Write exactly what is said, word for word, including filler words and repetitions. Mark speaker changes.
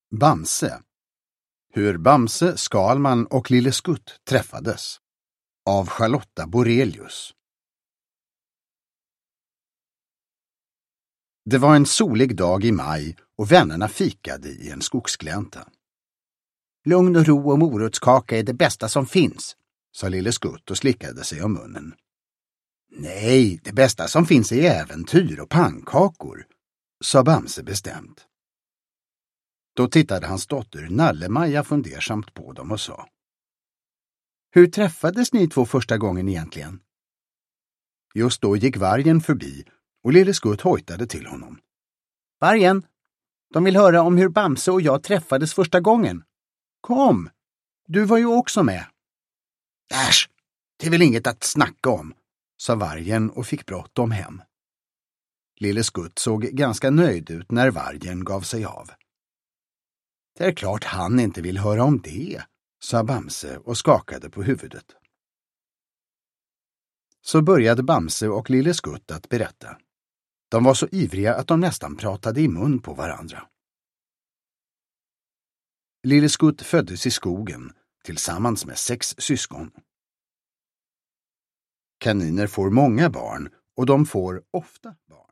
Speaker 1: Bamse. Hur Bamse, Skalman och Lille Skutt träffades. Av Charlotta Borelius. Det var en solig dag i maj och vännerna fikade i en skogsglänta. Lugn och ro och morotskaka är det bästa som finns, sa Lille Skutt och slickade sig om munnen. Nej, det bästa som finns är äventyr och pannkakor, sa Bamse bestämt. Då tittade hans dotter Nalle-Maja fundersamt på dem och sa: Hur träffades ni två första gången egentligen? Just då gick vargen förbi och Lille Skutt hojtade till honom. Vargen, de vill höra om hur Bamse och jag träffades första gången. Kom, du var ju också med. Äsch, det är väl inget att snacka om, sa vargen och fick bråttom hem. Lille Skutt såg ganska nöjd ut när vargen gav sig av. Det är klart han inte vill höra om det, sa Bamse och skakade på huvudet. Så började Bamse och Lille Skutt att berätta. De var så ivriga att de nästan pratade i mun på varandra. Lille Skutt föddes i skogen tillsammans med sex syskon. Kaniner får många barn och de får ofta barn.